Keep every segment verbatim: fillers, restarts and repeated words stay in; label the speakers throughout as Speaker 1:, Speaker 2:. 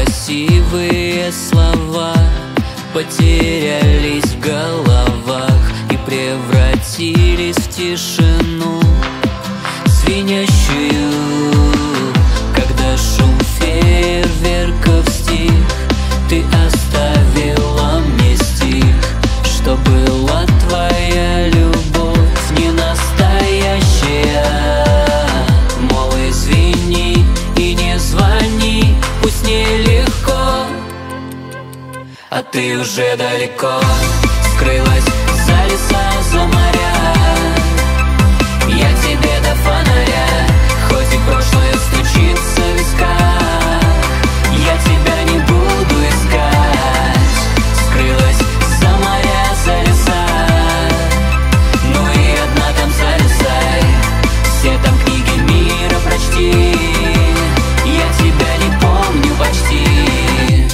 Speaker 1: красивые слова потерялись в головах и превратились в тишину звенящую, когда шум фейерверков стих. Ты оставила мне стих, что была твоя любовь не настоящая. Мол, извини и не звони, пусть нелегко, а ты уже далеко скрылась за леса, за моря. Я тебе до фонаря, хоть и прошлое стучится в висках, я тебя не буду искать. Скрылась за моря, за леса, ну и одна там залезай, все там книги мира прочти, я тебя не помню почти.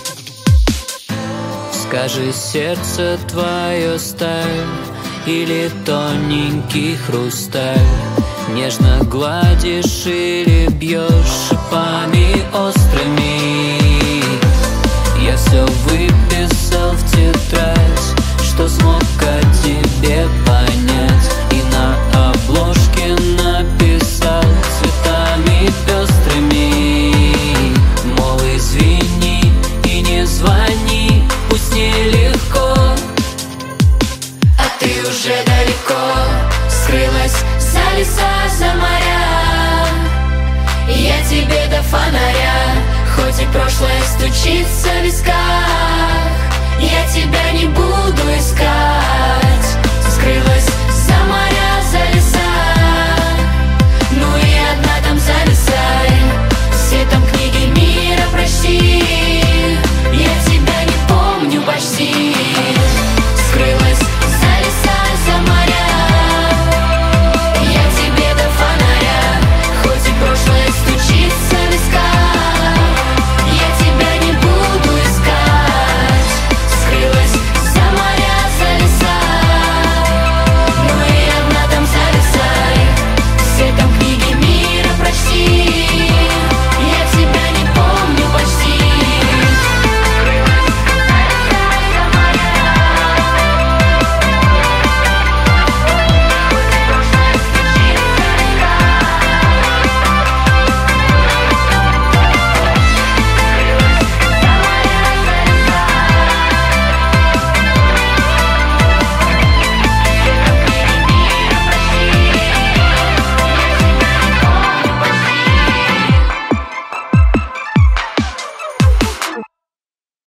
Speaker 1: Скажи, сердце твое сталь или тоненький хрусталь, нежно гладишь или бьешь шипами острыми. Я все выписал в тетрадь, что смог о тебе понять, и на обложке написал цветами пестрыми. Мол, извини и не звони, пусть нелегко, а ты уже далеко скрылась за леса, за моря. Я тебе до фонаря, хоть и прошлое стучится в висках, я тебя не буду искать. Скрылась за моря.